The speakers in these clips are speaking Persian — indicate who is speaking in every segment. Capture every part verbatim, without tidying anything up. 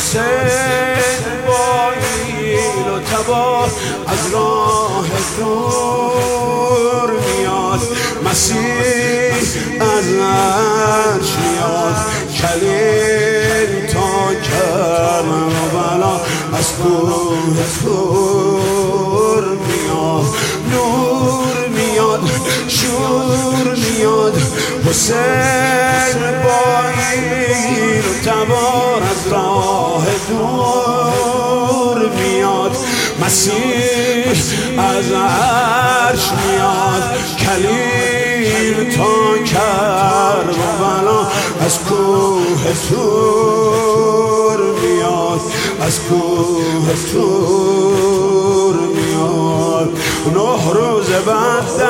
Speaker 1: حسین با ایل و تبار از راه دور میاد، مسیح از عرش میاد، کلیم تا کربلا از کوه طور میاد، نور میاد، شور میاد، حسین با ایل و تبار از راه دور میاد، مسیح از عرش میاد، کلیم تا کربلا از کوه طور میاد، از کوه طور میاد. نه روز بعد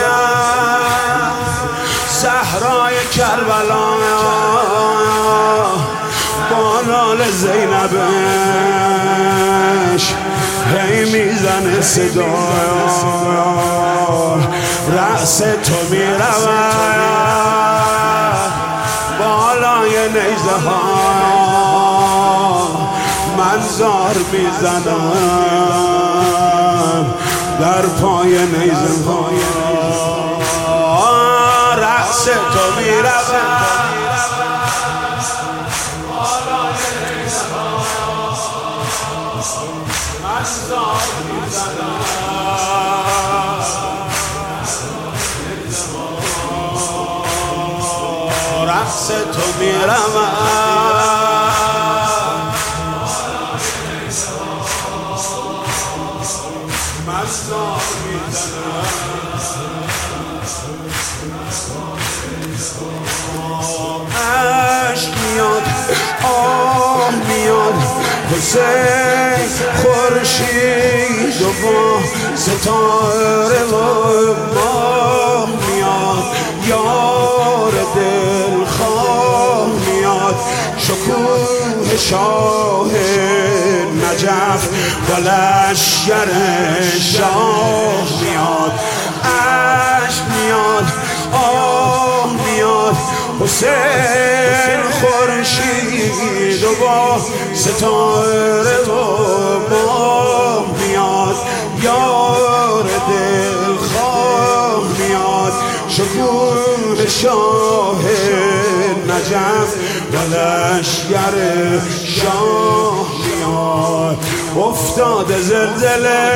Speaker 1: صحرای کربلا با نال زینبش هی میزنه صدا، رأس تو میرود بالای نیزه ها، من زار میزنم در پای نیزه ها، رأس تو میرود رأس تو میرود مزار میزنم، عشق میاد، آه میاد، حسین خورشید و با ستاره و ماه میاد، یار دلخواه میاد، شکوه شاه نجف با لشکر شاه میاد، عشق میاد، آه میاد، حسین خورشید و با ستاره و ماه میاد، یار دلخواه میاد، شکوه شاه نجف و لشکر شاه میاد. افتاده زلزله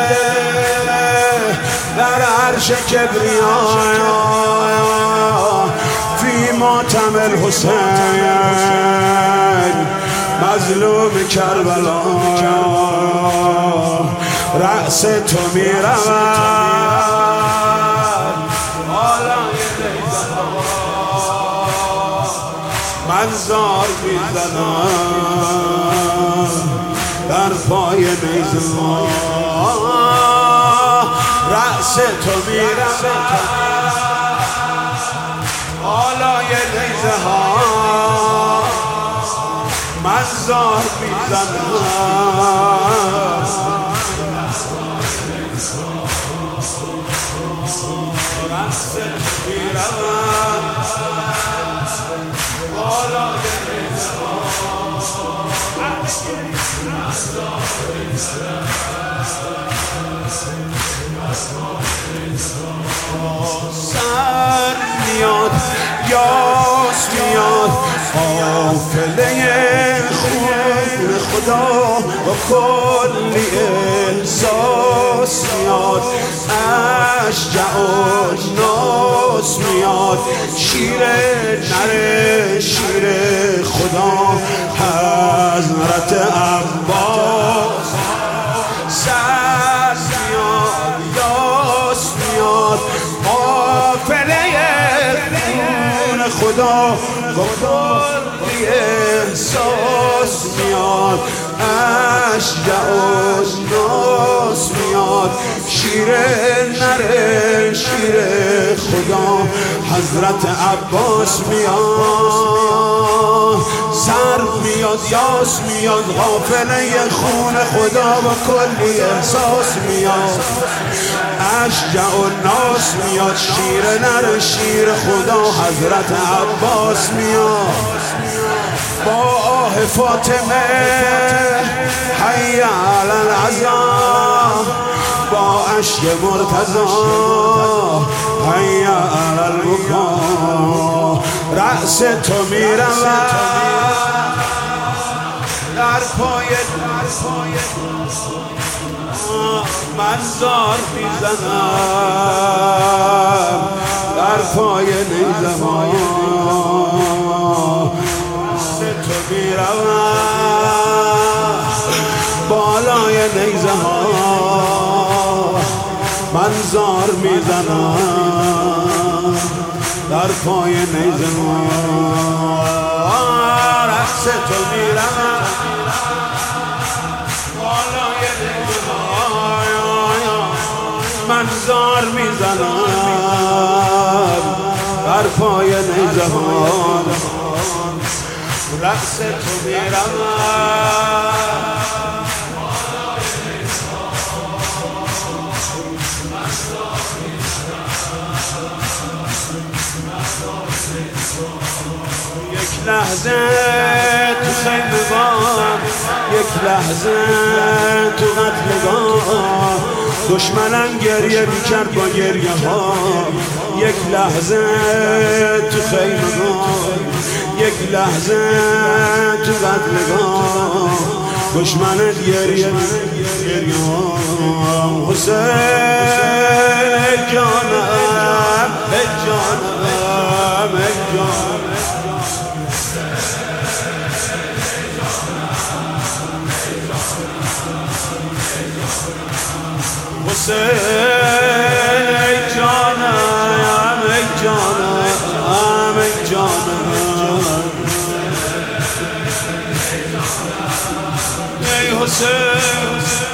Speaker 1: در عرش کبریا فی ماتم الحسین، مظلوم کربلا رأس تو میرود بالای نیزه ها، من زار میزنم در پای نیزه ها، رأس تو میرود بالای نیزه ها، من زار میزنم رأس تو میرود بالای نیزه ها، سر میاد، یاس میاد، قافله خون خدا با کلی احساس میاد، اشجع و ناس میاد، شیر نره شیر خدا حضرت عباس، سر میاد، یاس میاد، قافله خون خدا با کلی احساس میاد، اشجع و ناس میاد، شیر نره شیر خدا حضرت عباس میاد، سر میاد، یاس میاد، قافله خون خدا با کلی احساس میاد، اشجع الناس میاد، شیر نر شیر خدا حضرت عباس میاد با آه فاطمه حی علی العزا، با اشک مرتضی حی علی البکا. رأس تو میرود در پای من زار میزنم در پای نیزه ها. رأس تو میرود بالای نیزه ها، من زار میزنم در پای نیزه ها. رأس تو میرود بالای نیزه ها، من زار میزنم در پای نیزه ها. رأس تو میرود یک لحظه تو خیمگاه، یک لحظه تو قتلگاه، دشمنم گریه میکرد با گریه ها. یک لحظه تو خیمگاه، یک لحظه تو قتلگاه، دشمنت گریه گریه ها. حسین جانم ای جانم ای جانم، حسین ای جانم ای جانم ای جانم ای حسین.